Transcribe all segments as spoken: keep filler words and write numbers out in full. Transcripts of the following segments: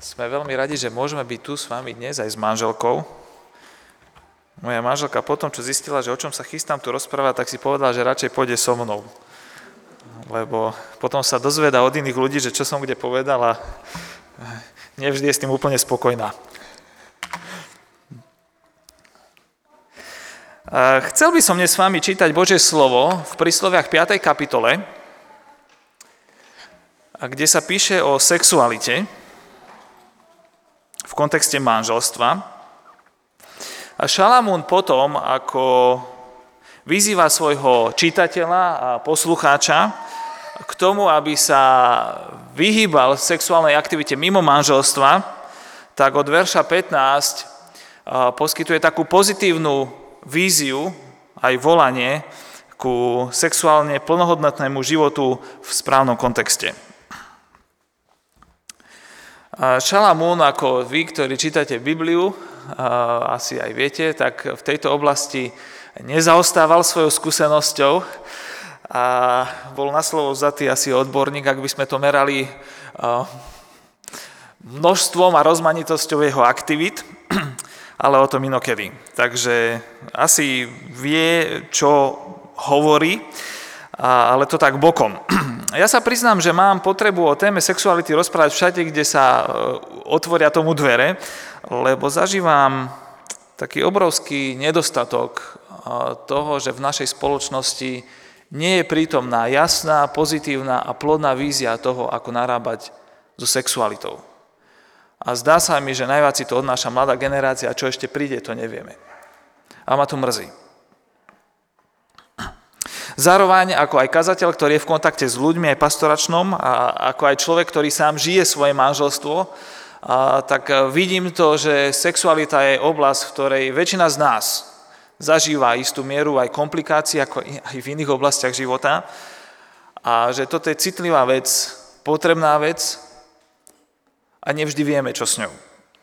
Sme veľmi radi, že môžeme byť tu s vami dnes aj s manželkou. Moja manželka potom, čo zistila, že o čom sa chystám tu rozprávať, tak si povedala, že radšej pôjde so mnou. Lebo potom sa dozvedá od iných ľudí, že čo som kde povedal a nevždy je s tým úplne spokojná. Chcel by som dnes s vami čítať Božie slovo v Prísloviach piatej kapitole, kde sa píše o sexualite v kontexte manželstva. A Šalamún potom, ako vyzýva svojho čitateľa a poslucháča k tomu, aby sa vyhýbal sexuálnej aktivite mimo manželstva, tak od verša pätnásť poskytuje takú pozitívnu víziu, aj volanie ku sexuálne plnohodnotnému životu v správnom kontexte. Šalamún, ako vy, ktorí čítate Bibliu, asi aj viete, tak v tejto oblasti nezaostával svojou skúsenosťou a bol na slovo vzatý asi odborník, ak by sme to merali množstvom a rozmanitosťou jeho aktivít, ale o tom inokedy. Takže asi vie, čo hovorí, ale to tak bokom. Ja sa priznám, že mám potrebu o téme sexuality rozprávať všade, kde sa otvoria tomu dvere, lebo zažívam taký obrovský nedostatok toho, že v našej spoločnosti nie je prítomná jasná, pozitívna a plodná vízia toho, ako narábať so sexualitou. A zdá sa mi, že najviac si to odnáša mladá generácia a čo ešte príde, to nevieme. A ma to mrzí. Zároveň ako aj kazateľ, ktorý je v kontakte s ľuďmi, aj pastoračnom, a ako aj človek, ktorý sám žije svoje manželstvo, a tak vidím to, že sexualita je oblasť, v ktorej väčšina z nás zažíva istú mieru aj komplikácií, ako aj v iných oblastiach života. A že toto je citlivá vec, potrebná vec a nevždy vieme, čo s ňou.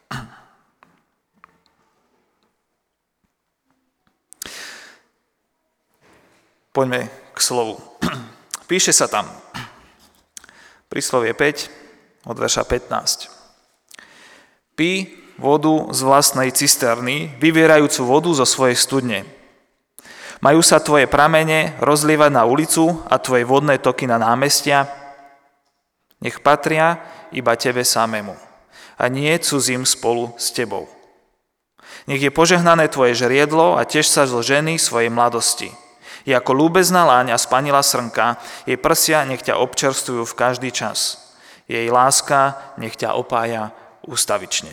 Poďme k slovu. Píše sa tam, Príslovie päť, od verša pätnásť. Pí vodu z vlastnej cisterny, vyvierajúcu vodu zo svojej studne. Majú sa tvoje pramene rozlievať na ulicu a tvoje vodné toky na námestia? Nech patria iba tebe samému a nie cudzím spolu s tebou. Nech je požehnané tvoje žriedlo a tiež sa zo ženy svojej mladosti. Je ako ľúbezná láň a spanila srnka, jej prsia nech ťa občerstvujú v každý čas. Jej láska nech ťa opája ústavične.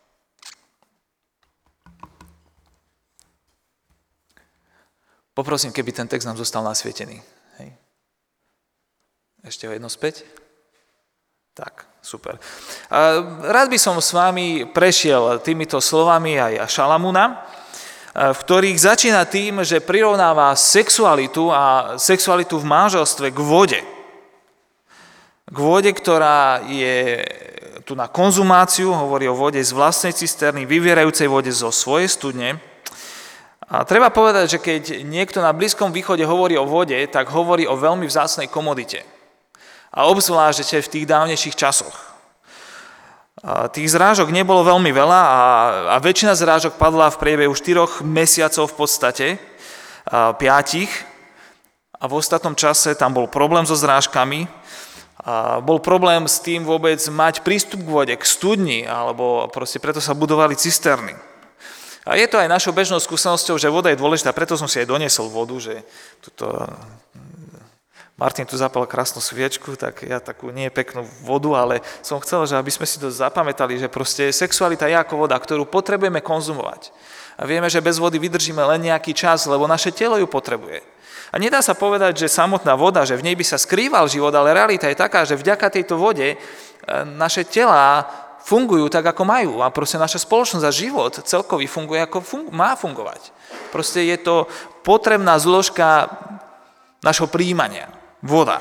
Poprosím, keby ten text nám zostal nasvietený. Hej. Ešte ho jedno späť? Tak, super. Rád by som s vami prešiel týmito slovami aj Šalamúna, v ktorých začína tým, že prirovnáva sexualitu a sexualitu v manželstve k vode. K vode, ktorá je tu na konzumáciu, hovorí o vode z vlastnej cisterny, vyvierajúcej vode zo svojej studne. A treba povedať, že keď niekto na Blízkom východe hovorí o vode, tak hovorí o veľmi vzácnej komodite. A obzvlášť v tých dávnejších časoch. A tých zrážok nebolo veľmi veľa a, a väčšina zrážok padla v priebehu štyroch mesiacov v podstate, a piatich. A v ostatnom čase tam bol problém so zrážkami. A bol problém s tým vôbec mať prístup k vode, k studni, alebo proste preto sa budovali cisterny. A je to aj našou bežnou skúsenosťou, že voda je dôležitá, preto som si aj doniesol vodu, že tuto Martin tu zapal krásnu sviečku, tak ja takú nie peknú vodu, ale som chcel, že aby sme si to zapamätali, že proste sexualita je ako voda, ktorú potrebujeme konzumovať. A vieme, že bez vody vydržíme len nejaký čas, lebo naše telo ju potrebuje. A nedá sa povedať, že samotná voda, že v nej by sa skrýval život, ale realita je taká, že vďaka tejto vode naše telá fungujú tak, ako majú. A proste naša spoločnosť a život celkový funguje, ako fun- má fungovať. Proste je to potrebná zložka našho prijímania. Voda.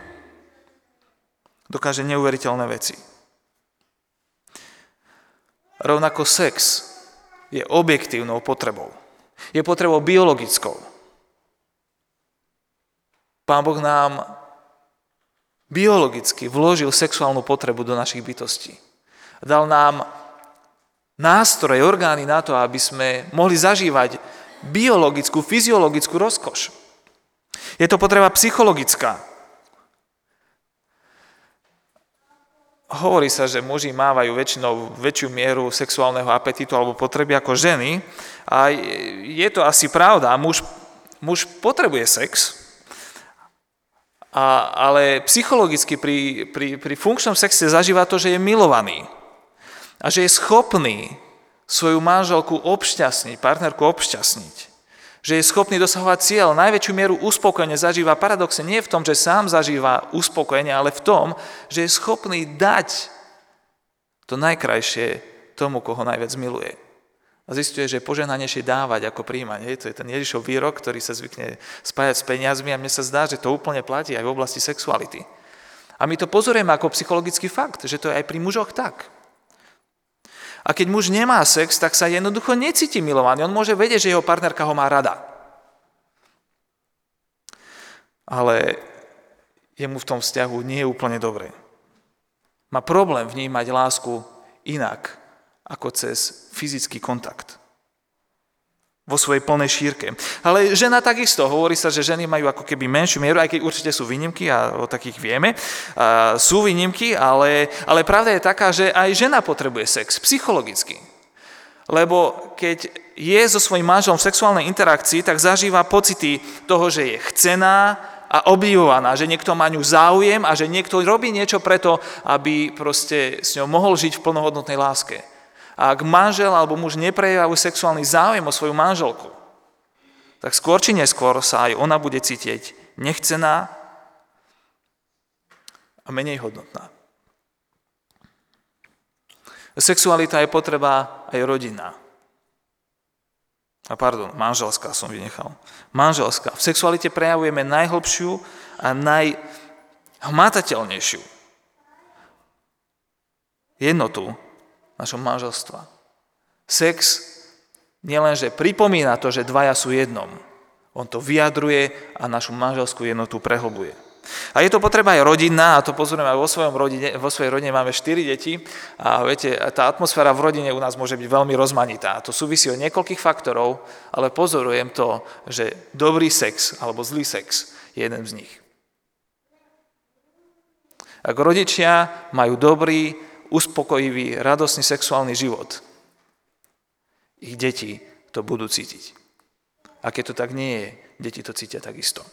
Dokáže neuveriteľné veci. Rovnako sex je objektívnou potrebou. Je potrebou biologickou. Pán Boh nám biologicky vložil sexuálnu potrebu do našich bytostí. Dal nám nástroje, orgány na to, aby sme mohli zažívať biologickú, fyziologickú rozkoš. Je to potreba psychologická. Hovorí sa, že muži mávajú väčšinou väčšiu mieru sexuálneho apetitu alebo potreby ako ženy. A je to asi pravda. Muž, muž potrebuje sex, a, ale psychologicky pri, pri, pri funkčnom sexe zažíva to, že je milovaný. A že je schopný svoju manželku obšťastniť, partnerku obšťastniť. Že je schopný dosahovať cieľ. Najväčšiu mieru uspokojenia zažíva paradoxne nie v tom, že sám zažíva uspokojenie, ale v tom, že je schopný dať to najkrajšie tomu, koho najviac miluje. A zisťuje, že je požehnanejšie dávať ako príjmať. Hej, to je ten Ježišov výrok, ktorý sa zvykne spájať s peniazmi a mne sa zdá, že to úplne platí aj v oblasti sexuality. A my to pozorujeme ako psychologický fakt, že to je aj pri mužoch tak. A keď muž nemá sex, tak sa jednoducho necíti milovaný. On môže vedieť, že jeho partnerka ho má rada. Ale jemu v tom vzťahu nie je úplne dobre. Má problém vnímať lásku inak, ako cez fyzický kontakt. Vo svojej plnej šírke. Ale žena takisto, hovorí sa, že ženy majú ako keby menšiu mieru, aj keď určite sú výnimky a o takých vieme. A sú výnimky, ale, ale pravda je taká, že aj žena potrebuje sex, psychologicky. Lebo keď je so svojím manželom v sexuálnej interakcii, tak zažíva pocity toho, že je chcená a obdivovaná, že niekto má ňu záujem a že niekto robí niečo preto, aby proste s ňou mohol žiť v plnohodnotnej láske. A ak manžel alebo muž neprejavujú sexuálny záujem o svoju manželku, tak skôr či neskôr sa aj ona bude cítiť nechcená a menej hodnotná. Sexualita je potreba aj rodinná. A pardon, manželská som vynechal. Manželská. V sexualite prejavujeme najhlbšiu a najhmatateľnejšiu jednotu našom manželstva. Sex nielenže pripomína to, že dvaja sú jednom. On to vyjadruje a našu manželskú jednotu prehlbuje. A je to potreba aj rodinná, a to pozorujeme aj vo, svojom rodine, vo svojej rodine máme štyri deti a viete, tá atmosféra v rodine u nás môže byť veľmi rozmanitá. To súvisí od niekoľkých faktorov, ale pozorujem to, že dobrý sex alebo zlý sex je jeden z nich. Ak rodičia majú dobrý, uspokojivý, radostný sexuálny život, ich deti to budú cítiť. A keď to tak nie je, deti to cítia takisto.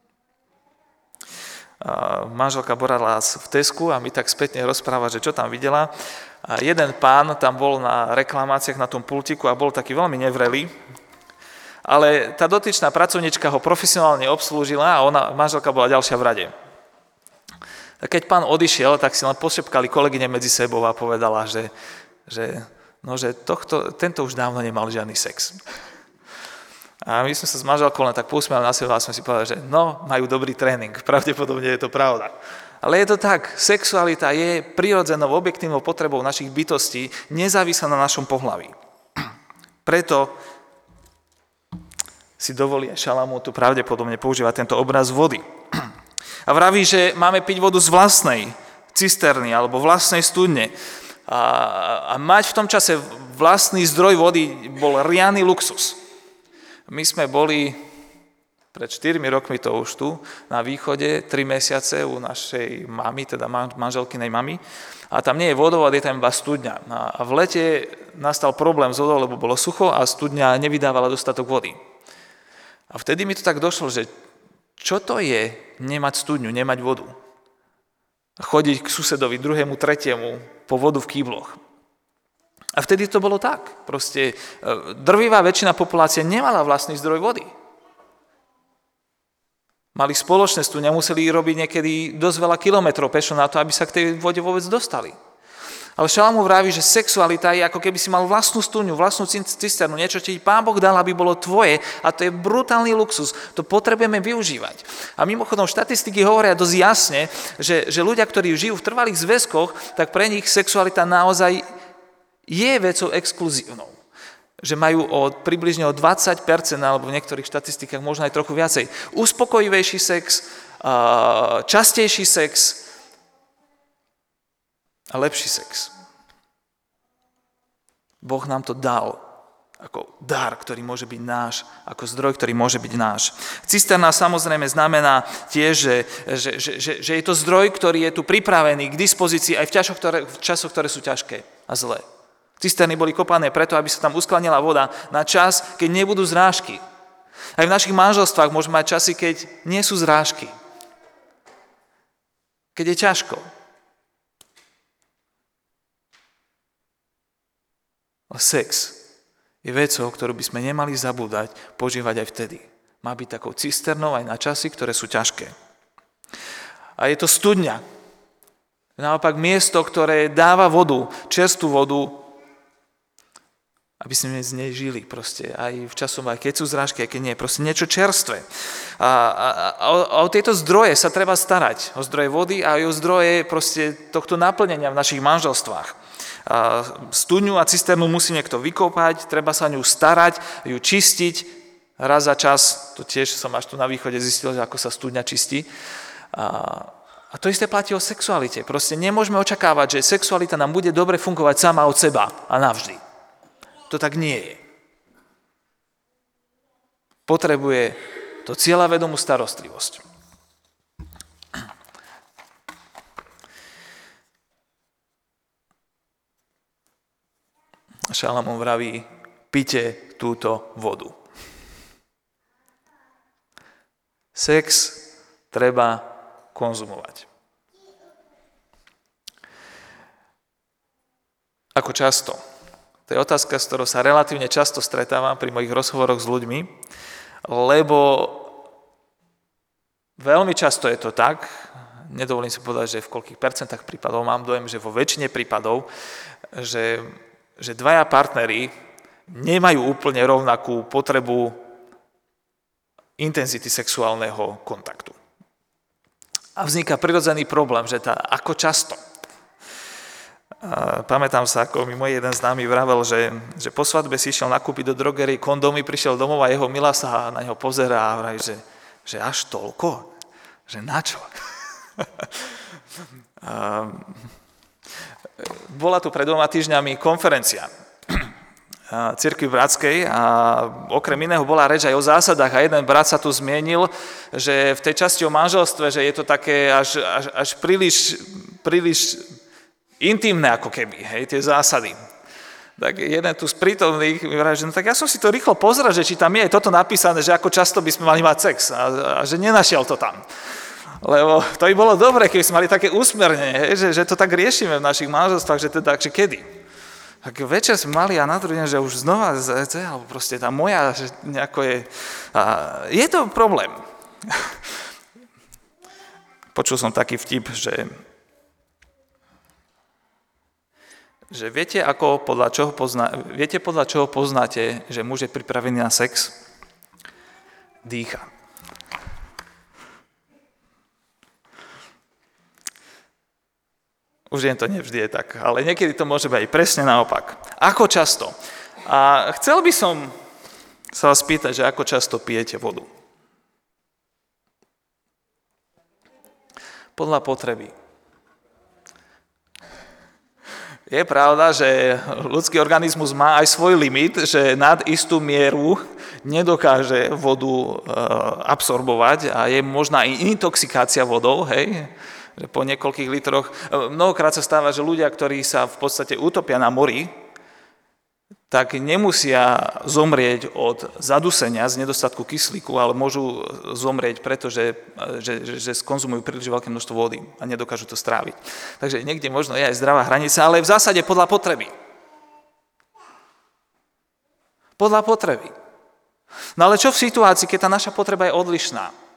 A manželka borala v Tesku a mi tak spätne rozpráva, že čo tam videla. A jeden pán tam bol na reklamáciách na tom pultiku a bol taký veľmi nevrelý, ale tá dotyčná pracovnička ho profesionálne obslúžila a ona, manželka bola ďalšia v rade. A keď pán odišiel, tak si len pošepkali kolegyne medzi sebou a povedala, že, že, no, že tohto, tento už dávno nemal žiadny sex. A my sme sa s manželkou len tak pousmiali na seba a sme si povedali, že no, majú dobrý tréning, pravdepodobne je to pravda. Ale je to tak, sexualita je prirodzenou objektívnou potrebou našich bytostí, nezávislá na našom pohlaví. Preto si dovolí Šalamún tu pravdepodobne používať tento obraz vody. A vraví, že máme piť vodu z vlastnej cisterny alebo vlastnej studne. A, a mať v tom čase vlastný zdroj vody bol riadny luxus. My sme boli pred štyrmi rokmi to už tu, na východe, tri mesiace u našej mamy, teda manželkynej mamy. A tam nie je vodovod, je tam iba studňa. A v lete nastal problém s vodou, lebo bolo sucho a studňa nevydávala dostatok vody. A vtedy mi to tak došlo, že čo to je nemať studňu, nemať vodu? Chodiť k susedovi, druhému, tretiemu po vodu v kýbloch. A vtedy to bolo tak. Proste drvivá väčšina populácie nemala vlastný zdroj vody. Mali spoločné studne, museli robiť niekedy dosť veľa kilometrov pešo na to, aby sa k tej vode vôbec dostali. Ale Šalamún vraví, že sexualita je ako keby si mal vlastnú studňu, vlastnú cisternu, niečo, čo ti Pán Boh dal, aby bolo tvoje, a to je brutálny luxus. To potrebujeme využívať. A mimochodom štatistiky hovoria dosť jasne, že, že ľudia, ktorí žijú v trvalých zväzkoch, tak pre nich sexualita naozaj je vecou exkluzívnou. Že majú o, približne o dvadsať percent, alebo v niektorých štatistikách možno aj trochu viacej, uspokojivejší sex, častejší sex a lepší sex. Boh nám to dal ako dar, ktorý môže byť náš, ako zdroj, ktorý môže byť náš. Cisterna samozrejme znamená tiež, že, že, že, že, že je to zdroj, ktorý je tu pripravený k dispozícii aj v časoch, ktoré, v časoch, ktoré sú ťažké a zlé. Cisterny boli kopané preto, aby sa tam uskladnila voda na čas, keď nebudú zrážky. Aj v našich manželstvách môžeme mať časy, keď nie sú zrážky. Keď je ťažko. Ale sex je vecou, ktorú by sme nemali zabúdať, požívať aj vtedy. Má byť takou cisternou aj na časy, ktoré sú ťažké. A je to studňa. Naopak miesto, ktoré dáva vodu, čerstvú vodu, aby sme z nej žili proste. Aj v časom, aj keď sú zrážky, aj keď nie. Proste niečo čerstvé. A, a, a o, o tieto zdroje sa treba starať. O zdroje vody a aj o zdroje proste tohto naplnenia v našich manželstvách. A studňu a cisternu musí niekto vykopať, treba sa ňu starať, ju čistiť. Raz za čas, to tiež som až tu na východe zistil, že ako sa studňa čistí. A, a to isté platí o sexualite. Proste nemôžeme očakávať, že sexualita nám bude dobre fungovať sama od seba a navždy. To tak nie je. Potrebuje to cieľavedomú starostlivosť. Šalamún vraví, pite túto vodu. Sex treba konzumovať. Ako často? To je otázka, s ktorou sa relatívne často stretávam pri mojich rozhovoroch s ľuďmi, lebo veľmi často je to tak, nedovolím si povedať, že v koľkých percentách prípadov, mám dojem, že vo väčšine prípadov, že že dvaja partneri nemajú úplne rovnakú potrebu intenzity sexuálneho kontaktu. A vzniká prirodzený problém, že tá, ako často. A pamätám sa, ako mi môj jeden známy vravel, že, že po svadbe si išiel nakúpiť do drogery kondómy, prišiel domov a jeho milá sa na neho pozerá a vraví, že, že až toľko? Že na čo? a, Bola tu pred dvoma týždňami konferencia Cirkvi bratskej a okrem iného bola reč aj o zásadách a jeden brat sa tu zmienil, že v tej časti o manželstve, že je to také až, až, až príliš, príliš intimné ako keby, hej, tie zásady. Tak jeden tu z prítomných mi vraví, že no tak ja som si to rýchlo pozrel, že či tam je aj toto napísané, že ako často by sme mali mať sex a, a že nenašiel to tam. Lebo to by bolo dobre, keby sme mali také úsmernenie, že, že to tak riešime v našich manželstvách, že teda, že kedy. Tak večer sme mali a na druhý deň, že už znova, alebo proste tá moja, že nejako je... A je to problém. Počul som taký vtip, že, že viete, ako podľa čoho pozná, viete, podľa čoho poznáte, že muž je pripravený na sex? Dýcha. Už jen to nevždy je tak, ale niekedy to môže byť aj presne naopak. Ako často? A chcel by som sa vás pýtať, že ako často pijete vodu? Podľa potreby. Je pravda, že ľudský organizmus má aj svoj limit, že nad istú mieru nedokáže vodu absorbovať a je možná i intoxikácia vodou, hej? Že po niekoľkých litroch. Mnohokrát sa stáva, že ľudia, ktorí sa v podstate utopia na mori, tak nemusia zomrieť od zadusenia z nedostatku kyslíku, ale môžu zomrieť, pretože že, že, že skonzumujú príliš veľké množstvo vody a nedokážu to stráviť. Takže niekde možno je aj zdravá hranica, ale v zásade podľa potreby. Podľa potreby. No ale čo v situácii, keď tá naša potreba je odlišná?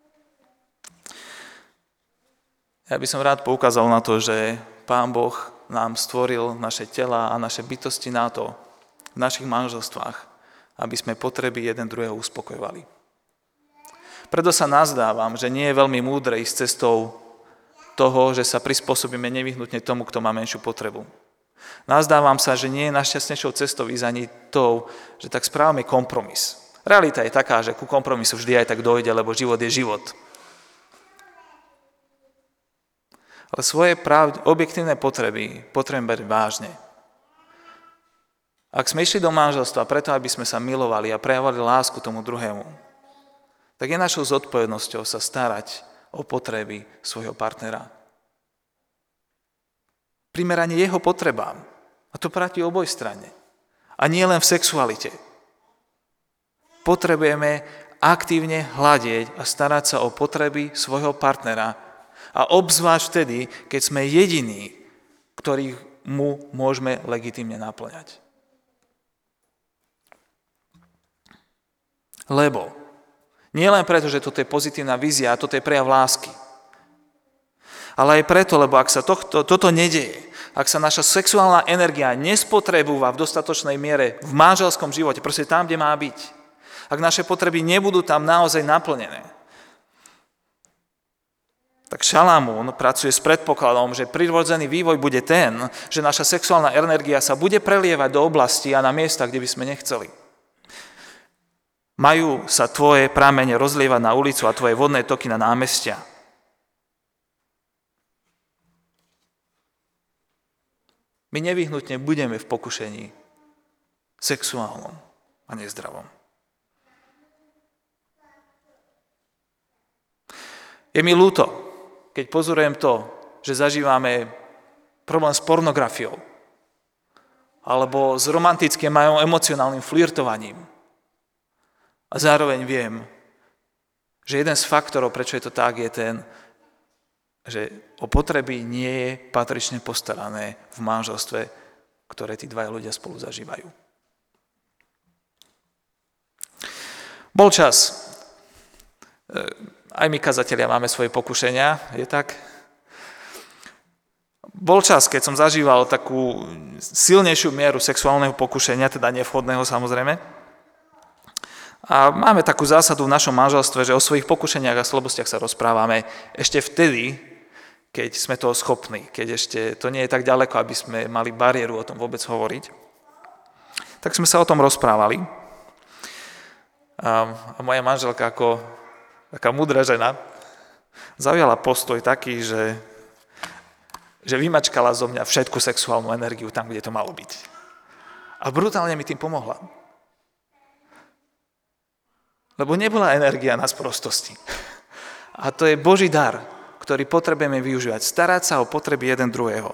Ja by som rád poukázal na to, že Pán Boh nám stvoril naše tela a naše bytosti na to, v našich manželstvách, aby sme potreby jeden druhého uspokojovali. Preto sa nazdávam, že nie je veľmi múdre ísť cestou toho, že sa prispôsobíme nevyhnutne tomu, kto má menšiu potrebu. Nazdávam sa, že nie je najšťastnejšou cestou ísť ani tou, že tak správame kompromis. Realita je taká, že ku kompromisu vždy aj tak dojde, lebo život je život. Ale svoje pravd- objektívne potreby potrebujem brať vážne. Ak sme išli do manželstva preto, aby sme sa milovali a prejavovali lásku tomu druhému, tak je našou zodpovednosťou sa starať o potreby svojho partnera. Primeranie jeho potrebám. A to platí obojstranne. A nie len v sexualite. Potrebujeme aktívne hľadieť a starať sa o potreby svojho partnera a obzvlášť vtedy, keď sme jediní, ktorých mu môžeme legitímne naplňať. Lebo nie len preto, že toto je pozitívna vízia a toto je prejav lásky, ale aj preto, lebo ak sa tohto, toto nedeje, ak sa naša sexuálna energia nespotrebúva v dostatočnej miere v manželskom živote, proste tam, kde má byť, ak naše potreby nebudú tam naozaj naplnené, tak Šalamún pracuje s predpokladom, že prirodzený vývoj bude ten, že naša sexuálna energia sa bude prelievať do oblasti a na miesta, kde by sme nechceli. Majú sa tvoje pramene rozlievať na ulicu a tvoje vodné toky na námestia. My nevyhnutne budeme v pokušení sexuálnom a nezdravom. Je mi ľúto, keď pozorujem to, že zažívame problém s pornografiou alebo s romantickým a emocionálnym flirtovaním. A zároveň viem, že jeden z faktorov, prečo je to tak, je ten, že o potreby nie je patrične postarané v manželstve, ktoré tí dvaja ľudia spolu zažívajú. Bol čas. Aj my, kazatelia, máme svoje pokušenia, je tak? Bol čas, keď som zažíval takú silnejšiu mieru sexuálneho pokušenia, teda nevhodného samozrejme. A máme takú zásadu v našom manželstve, že o svojich pokušeniach a slabostiach sa rozprávame ešte vtedy, keď sme toho schopní, keď ešte to nie je tak ďaleko, aby sme mali bariéru o tom vôbec hovoriť. Tak sme sa o tom rozprávali. A moja manželka ako taká múdra žena zaujala postoj taký, že, že vymačkala zo mňa všetku sexuálnu energiu tam, kde to malo byť. A brutálne mi tým pomohla. Lebo nebola energia na sprostosti. A to je Boží dar, ktorý potrebujeme využívať. Starať sa o potreby jeden druhého.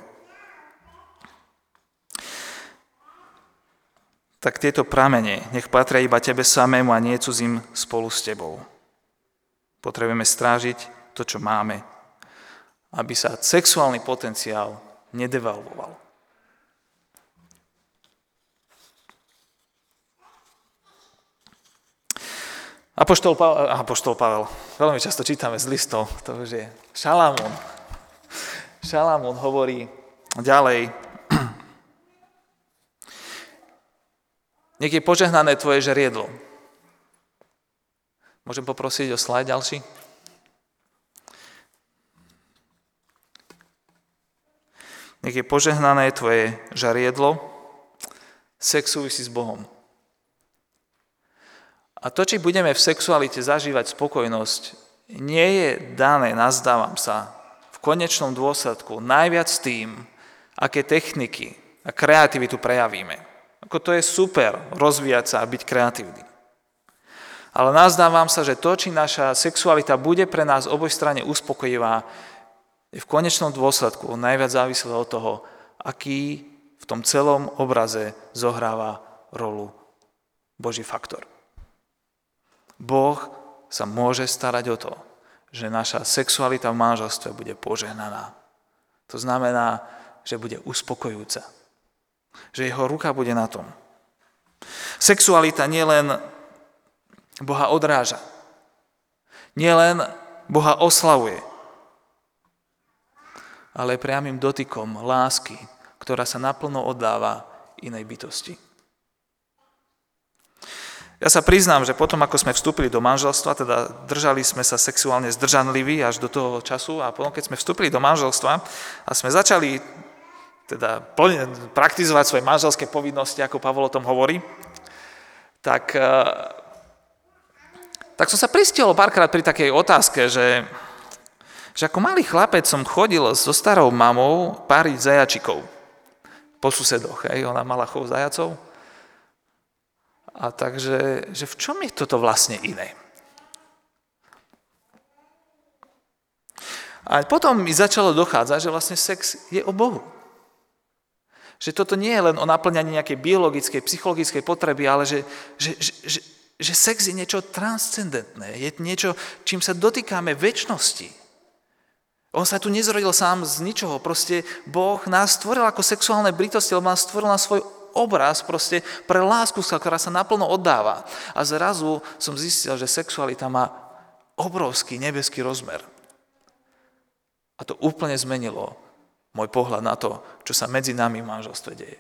Tak tieto pramene nech patria iba tebe samému a nie cudzím spolu s tebou. Potrebujeme strážiť to, čo máme, aby sa sexuálny potenciál nedevalvoval. Apoštol Pavel, Apoštol Pavel, veľmi často čítame z listov, to už je Šalamún. Šalamún hovorí ďalej. Nech je požehnané tvoje žeriedlo. Môžem poprosiť o slajd ďalší? Nech je požehnané tvoje žariedlo, sex súvisí s Bohom. A to, či budeme v sexualite zažívať spokojnosť, nie je dané, nazdávam sa, v konečnom dôsledku najviac tým, aké techniky a kreativitu prejavíme. Ako to je super, rozvíjať sa a byť kreatívny. Ale nazdávam sa, že to, či naša sexualita bude pre nás obojstranne uspokojivá, je v konečnom dôsledku najviac závislé od toho, aký v tom celom obraze zohráva rolu Boží faktor. Boh sa môže starať o to, že naša sexualita v manželstve bude požehnaná. To znamená, že bude uspokojujúca. Že jeho ruka bude na tom. Sexualita nielen Boha odráža, nielen Boha oslavuje, ale priamym dotykom lásky, ktorá sa naplno oddáva inej bytosti. Ja sa priznám, že potom, ako sme vstúpili do manželstva, teda držali sme sa sexuálne zdržanliví až do toho času a potom, keď sme vstúpili do manželstva a sme začali teda praktizovať svoje manželské povinnosti, ako Pavol o tom hovorí, tak, tak som sa pristihol párkrát pri takej otázke, že, že ako malý chlapec som chodil so starou mamou páriť zajačikov po susedoch. Hej. Ona mala chov zajacov A takže, že v čom je toto vlastne iné? A potom mi začalo dochádzať, že vlastne sex je o Bohu. Že toto nie je len o naplňaní nejakej biologickej, psychologickej potreby, ale že, že, že, že, že sex je niečo transcendentné, je niečo, čím sa dotýkame večnosti. On sa tu nezrodil sám z ničoho, proste Boh nás stvoril ako sexuálne bytosti, lebo nás stvoril na svoj obraz proste pre lásku, ktorá sa naplno oddáva. A zrazu som zistil, že sexualita má obrovský nebeský rozmer. A to úplne zmenilo môj pohľad na to, čo sa medzi nami v manželstve deje.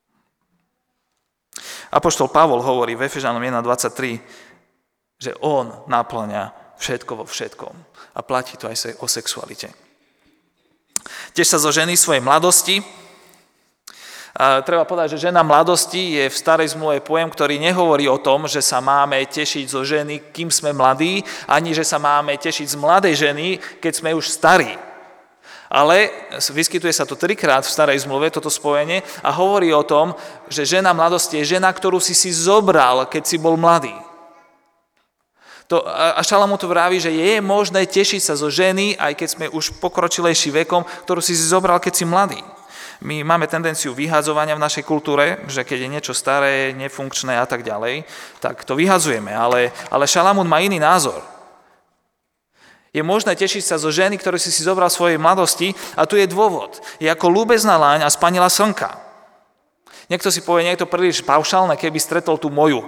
Apoštol Pavol hovorí v Efežanom jeden dvadsaťtri, že on naplňa všetko vo všetkom. A platí to aj o sexualite. Tiež sa zo ženy svojej mladosti. A treba povedať, že žena mladosti je v starej zmluve pojem, ktorý nehovorí o tom, že sa máme tešiť zo ženy, kým sme mladí, ani že sa máme tešiť z mladej ženy, keď sme už starí. Ale vyskytuje sa to trikrát v starej zmluve, toto spojenie, a hovorí o tom, že žena mladosti je žena, ktorú si si zobral, keď si bol mladý. To, a Šalamún to vraví, že je možné tešiť sa zo ženy, aj keď sme už pokročilejší vekom, ktorú si si zobral, keď si mladý. My máme tendenciu vyhadzovania v našej kultúre, že keď je niečo staré, nefunkčné a tak ďalej, tak to vyhadzujeme, ale, ale Šalamún má iný názor. Je možné tešiť sa zo ženy, ktorú si si zobral v svojej mladosti, a tu je dôvod. Je ako ľúbezná láň a spanila slnka. Niekto si povie, niekto príliš paušálne, keby stretol tú moju.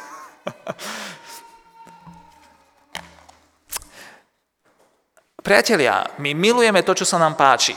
Priatelia, my milujeme to, čo sa nám páči.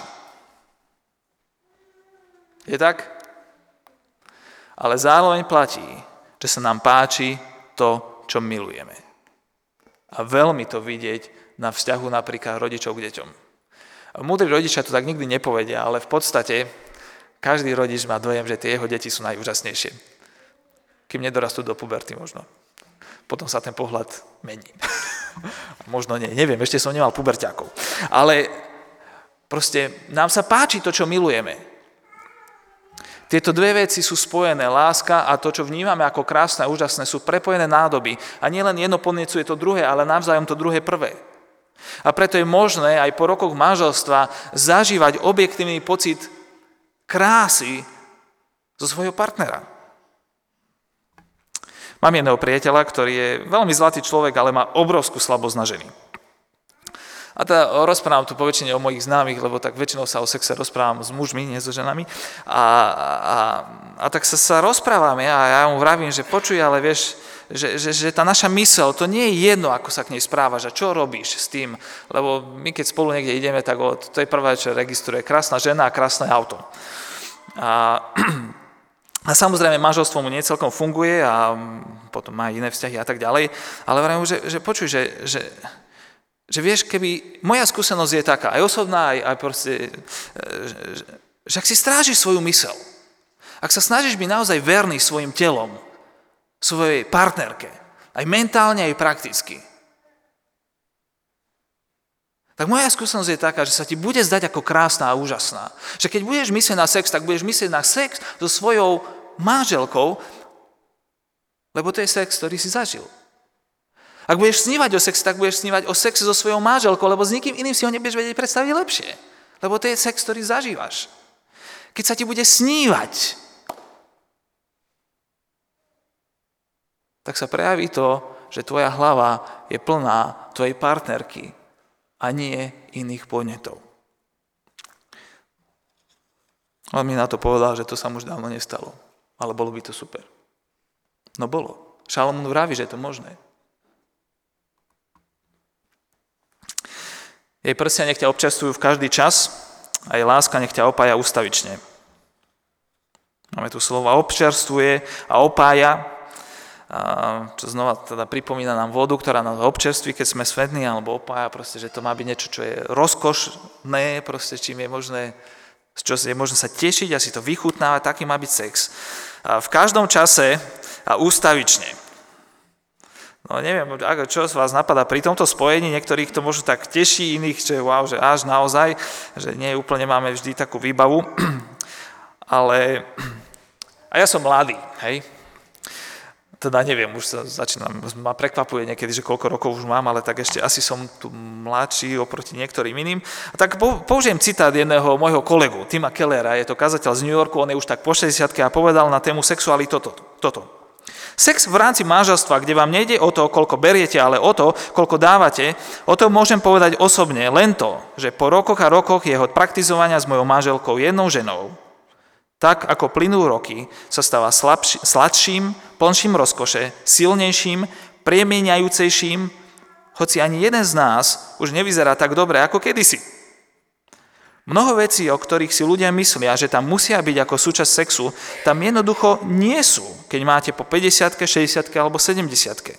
Je tak? Ale zároveň platí, že sa nám páči to, čo milujeme. A veľmi to vidieť na vzťahu napríklad rodičov k deťom. Múdri rodičia to tak nikdy nepovedia, ale v podstate každý rodič má dojem, že tie jeho deti sú najúžasnejšie. Kým nedorastú do puberty možno. Potom sa ten pohľad mení. Možno nie, neviem, ešte som nemal puberťákov. Ale proste nám sa páči to, čo milujeme. Tieto dve veci sú spojené, láska a to, čo vnímame ako krásne a úžasné, sú prepojené nádoby. A nielen jedno podnecuje to druhé, ale navzájom to druhé prvé. A preto je možné aj po rokoch manželstva zažívať objektívny pocit krásy zo svojho partnera. Mám jedného priateľa, ktorý je veľmi zlatý človek, ale má obrovskú slabosť na ženy. A teda rozprávam tu poväčšine o mojich známych, lebo tak väčšinou sa o sexe rozprávam s mužmi, nie so ženami. A, a, a tak sa, sa rozprávame a ja mu vravím, že počuj, ale vieš, že, že, že tá naša myseľ, to nie je jedno, ako sa k nej správaš a čo robíš s tým. Lebo my keď spolu niekde ideme, tak o, to je prvé, čo registruje krásna žena a krásne auto. A, a samozrejme manželstvo mu nie celkom funguje a potom má iné vzťahy a tak ďalej. Ale vravím mu, že, že počuj, že... že že vieš, keby moja skúsenosť je taká, aj osobná, aj, aj proste, že, že ak si strážiš svoju myseľ, ak sa snažíš byť naozaj verný svojim telom, svojej partnerke, aj mentálne, aj prakticky, tak moja skúsenosť je taká, že sa ti bude zdať ako krásna a úžasná. Že keď budeš myslieť na sex, tak budeš myslieť na sex so svojou manželkou, lebo to je sex, ktorý si zažil. Ak budeš snívať o sexe, tak budeš snívať o sexe so svojou manželkou, lebo s nikým iným si ho nebudeš vedieť predstaviť lepšie. Lebo to je sex, ktorý zažívaš. Keď sa ti bude snívať, tak sa prejaví to, že tvoja hlava je plná tvojej partnerky a nie iných podnetov. On mi na to povedal, že to sa už dávno nestalo. Ale bolo by to super. No bolo. Šalamún vraví, že je to možné. Jej prsia nech ťa občerstvujú v každý čas a jej láska nech ťa opája ustavične. Máme tu slova občerstvuje a opája, čo znova teda pripomína nám vodu, ktorá nás občerství, keď sme svätní, alebo opája, proste, že to má byť niečo, čo je rozkošné, proste, čím je možné, čo je možné sa tešiť a si to vychutnávať, taký má byť sex. A v každom čase a ústavične. No neviem, čo z vás napadá pri tomto spojení, niektorých to možno tak teší, iných, že wow, že až naozaj, že nie úplne máme vždy takú výbavu, ale a ja som mladý, hej. teda neviem, už sa začínam, ma prekvapuje niekedy, že koľko rokov už mám, ale tak ešte asi som tu mladší oproti niektorým iným. A tak použijem citát jedného môjho kolegu, Tima Kellera, je to kazateľ z New Yorku, on je už tak po šesťdesiatke a povedal na tému sexuality toto. toto. Sex v rámci manželstva, kde vám nejde o to, koľko beriete, ale o to, koľko dávate, o to môžem povedať osobne len to, že po rokoch a rokoch jeho praktizovania s mojou manželkou jednou ženou, tak ako plynú roky, sa stáva slabší, sladším, plnším rozkoše, silnejším, premieňajúcejším, hoci ani jeden z nás už nevyzerá tak dobre ako kedysi. Mnoho vecí, o ktorých si ľudia myslia, že tam musia byť ako súčasť sexu, tam jednoducho nie sú, keď máte po päťdesiatke, šesťdesiatke alebo sedemdesiatke.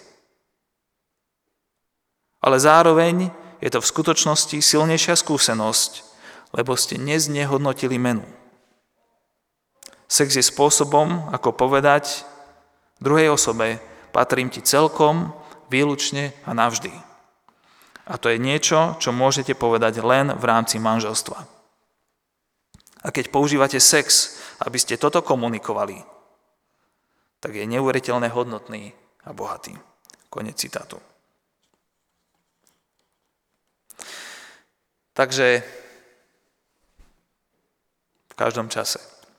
Ale zároveň je to v skutočnosti silnejšia skúsenosť, lebo ste neznehodnotili menu. Sex je spôsobom, ako povedať druhej osobe, patrím ti celkom, výlučne a navždy. A to je niečo, čo môžete povedať len v rámci manželstva. A keď používate sex, aby ste toto komunikovali, tak je neuveriteľne hodnotný a bohatý. Koniec citátu. Takže v každom čase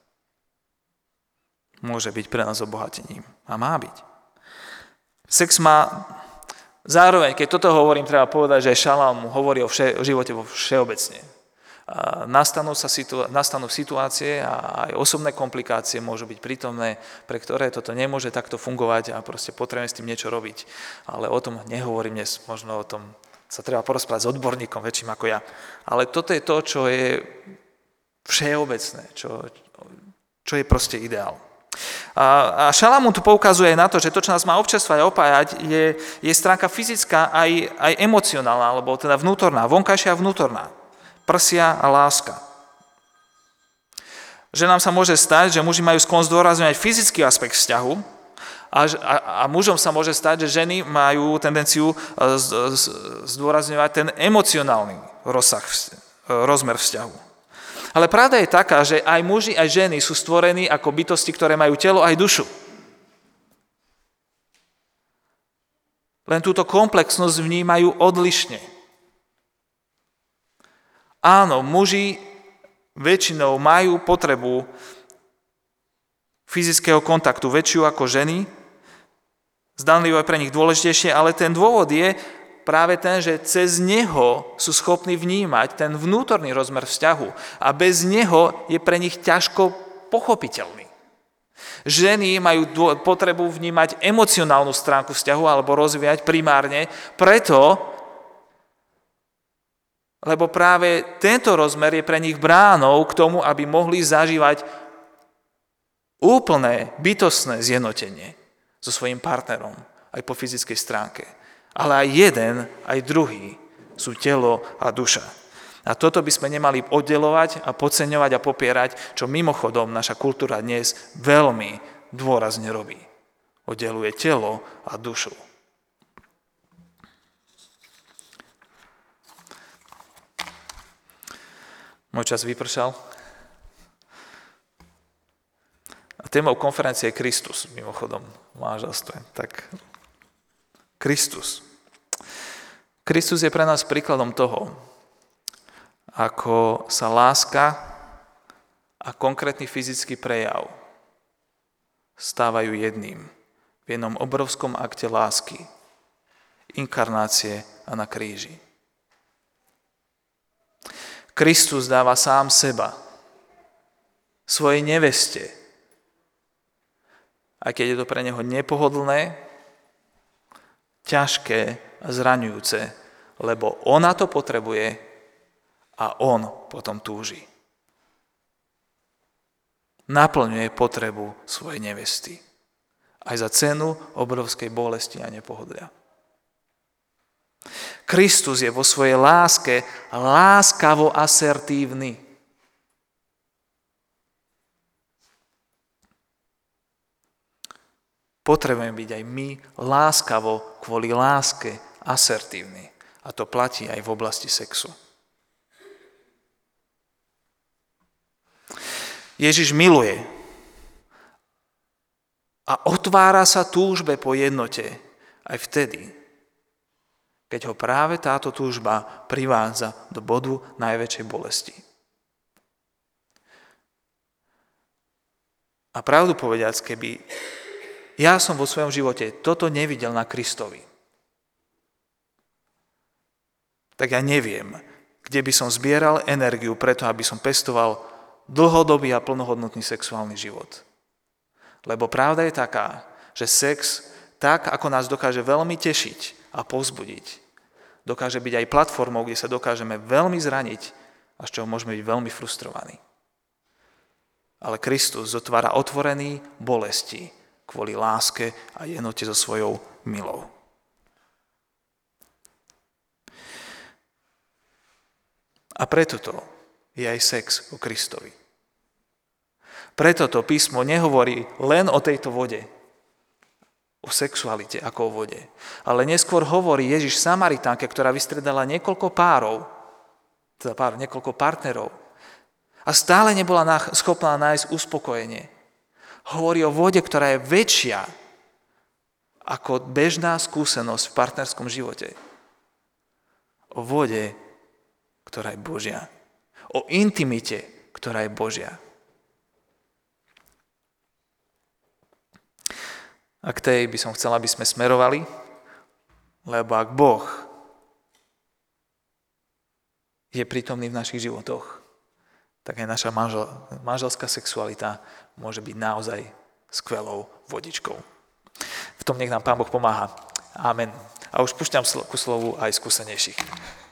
môže byť pre nás obohatením. A má byť. Sex má... Zároveň, keď toto hovorím, treba povedať, že Šalamún hovorí o, vše, o živote vo všeobecne. A nastanú, sa situ, nastanú situácie a aj osobné komplikácie môžu byť prítomné, pre ktoré toto nemôže takto fungovať a proste potrebujeme s tým niečo robiť. Ale o tom nehovorím dnes, možno o tom sa treba porozprávať s odborníkom väčším ako ja. Ale toto je to, čo je všeobecné, čo, čo je proste ideál. A Šalamún tu poukazuje na to, že to, čo nás má občerstvať a opájať, je, je stránka fyzická aj, aj emocionálna, alebo teda vnútorná, vonkajšia a vnútorná. Prsia a láska. Že nám sa môže stať, že muži majú sklon zdôrazňovať fyzický aspekt vzťahu a, a, a mužom sa môže stať, že ženy majú tendenciu zdôrazňovať ten emocionálny rozsah, rozmer vzťahu. Ale pravda je taká, že aj muži, aj ženy sú stvorení ako bytosti, ktoré majú telo aj dušu. Len túto komplexnosť vnímajú odlišne. Áno, muži väčšinou majú potrebu fyzického kontaktu väčšiu ako ženy, zdanlivo je pre nich dôležitejšie, ale ten dôvod je práve ten, že cez neho sú schopní vnímať ten vnútorný rozmer vzťahu a bez neho je pre nich ťažko pochopiteľný. Ženy majú dô- potrebu vnímať emocionálnu stránku vzťahu alebo rozvíjať primárne preto, lebo práve tento rozmer je pre nich bránou k tomu, aby mohli zažívať úplné, bytostné zjednotenie so svojím partnerom aj po fyzickej stránke. Ale aj jeden, aj druhý sú telo a duša. A toto by sme nemali oddelovať a podceňovať a popierať, čo mimochodom naša kultúra dnes veľmi dôrazne robí. Oddeluje telo a dušu. Môj čas vypršal. A témou konferencie je Kristus, mimochodom, v manželstve. Tak Kristus. Kristus je pre nás príkladom toho, ako sa láska a konkrétny fyzický prejav stávajú jedným v jednom obrovskom akte lásky, inkarnácie a na kríži. Kristus dáva sám seba svojej neveste, aj keď je to pre neho nepohodlné, ťažké a zraňujúce, lebo ona to potrebuje a on potom túži. Naplňuje potrebu svojej nevesty. Aj za cenu obrovskej bolesti a nepohodlia. Kristus je vo svojej láske láskavo asertívny. Potrebujeme byť aj my láskavo kvôli láske asertívni. A to platí aj v oblasti sexu. Ježiš miluje. A otvára sa túžbe po jednote aj vtedy, keď ho práve táto túžba privádza do bodu najväčšej bolesti. A pravdu povediac, keby ja som vo svojom živote toto nevidel na Kristovi, tak ja neviem, kde by som zbieral energiu preto, aby som pestoval dlhodobý a plnohodnotný sexuálny život. Lebo pravda je taká, že sex, tak ako nás dokáže veľmi tešiť a povzbudiť, dokáže byť aj platformou, kde sa dokážeme veľmi zraniť a z čoho môžeme byť veľmi frustrovaní. Ale Kristus zotvára otvorený bolesti kvôli láske a jednote so svojou milou. A preto to je aj sex o Kristovi. Preto to písmo nehovorí len o tejto vode, o sexualite ako o vode, ale neskôr hovorí Ježiš Samaritánke, ktorá vystredala niekoľko párov, teda pár, niekoľko partnerov a stále nebola schopná nájsť uspokojenie. Hovorí o vode, ktorá je väčšia ako bežná skúsenosť v partnerskom živote. O vode, ktorá je Božia. O intimite, ktorá je Božia. A k tej by som chcel, aby sme smerovali, lebo ak Boh je prítomný v našich životoch, tak aj naša manžel, manželská sexualita môže byť naozaj skvelou vodičkou. V tom nech nám Pán Boh pomáha. Amen. A už púšťam ku slovu aj skúsenejších.